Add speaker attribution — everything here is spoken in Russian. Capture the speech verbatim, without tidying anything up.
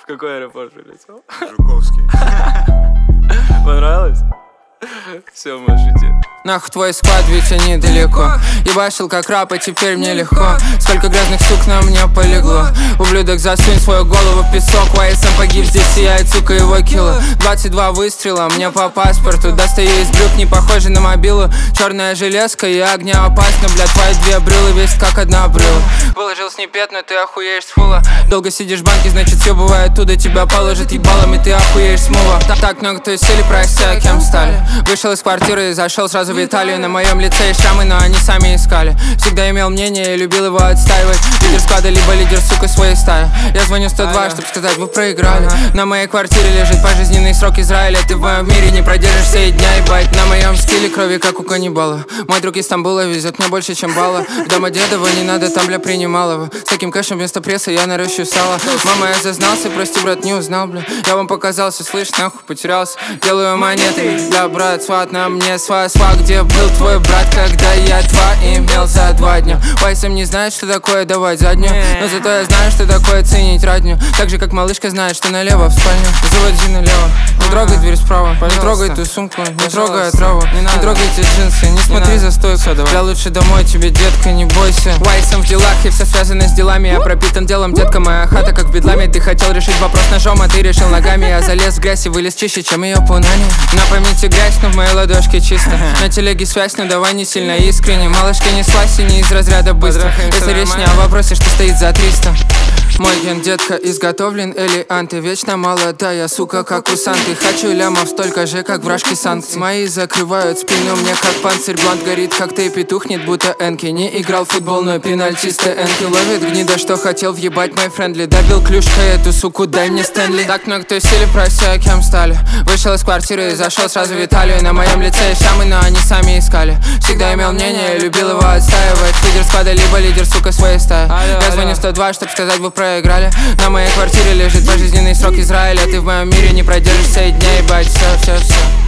Speaker 1: какой аэропорт прилетел?
Speaker 2: Жуковский.
Speaker 1: Понравилось? Все, можешь идти.
Speaker 3: Нахуй твой склад, ведь они далеко. Ебашил как рап, а теперь мне легко. Сколько грязных сук на мне полегло. Ублюдок, засунь свою голову в песок. вай эс эм погиб, здесь сияет, сука, его кило. Двадцать два выстрела, мне по паспорту. Достаю из брюк, не похожий на мобилу. Черная железка и огнеопасно. Блядь, твои две брылы весят как одна брыла. Выложил снипет, но ты охуеешь с фула. Долго сидишь в банке, значит все бывает оттуда. Тебя положат ебалом, и ты охуеешь с мува. Так много то сели, простя, кем стали. Вышел из квартиры и зашел сразу в Италию. На моем лице есть шрамы, но они сами искали. Всегда имел мнение и любил его отстаивать. Лидер склада, либо лидер, сука, своей стаи. Я звоню сто два, чтобы сказать, вы проиграли. На моей квартире лежит пожизненный срок Израиля. Ты в моем мире не продержишься и дня, ебать. На моем скилле крови, как у каннибала. Мой друг из Стамбула везет мне больше, чем балла. В Домодедово не надо, там бля принималова. С таким кэшем вместо пресса я наращу сало. Мама, я зазнался, прости, брат, не узнал, бля. Я вам показался, слышь, нахуй потерялся. Делаю монеты, бля, брат, сват на мне, сват, сват. Где был твой брат, когда я два имел за два дня? вай эс эм не знает, что такое давать заднюю, но зато я знаю, что такое ценить родню. Так же, как малышка знает, что налево в спальню. Заводи налево, не трогай дверь справа. Не трогай ту сумку, не трогай траву. Не трогайте джинсы, не смотри за стойку. Я лучше домой тебе, детка, не бойся. вай эс эм в делах, и все связано с делами. Я пропитан делом, детка, моя хата как в бедламе. Ты хотел решить вопрос ножом, а ты решил ногами. Я залез в грязь и вылез чище, чем ее пунани. На памяти грязь, но в моей ладошке чисто. На телеге связь, но давай не сильно искренне. Малышка не слазь и не из разряда быстро. Если речь не о вопросе, что стоит за триста. Мой ген, детка, изготовлен элеанты. Вечно молодая, сука, как у Санты. Хочу лямов столько же, как вражки санкций. Мои закрывают спину мне, как панцирь. Блант горит, как тейп и тухнет, будто Энки. Не играл в футбол, но пенальтисты Энки. Ловит гнида, что хотел въебать мой френдли. Добил клюшкой эту суку, дай мне Стэнли. Так много кто сели, прося, кем стали. Вышел из квартиры и зашел сразу в Италию. На моем лице есть шрамы, но они сами искали. Всегда имел мнение и любил его отстаивать. Лидер склада, либо лидер, сука, своей стаи. Я звоню сто два, чтоб сказать, вы проиграли. На моей квартире лежит пожизненный срок Израиля. Ты в моем мире не продержишься и дня, ебать, все, все, все.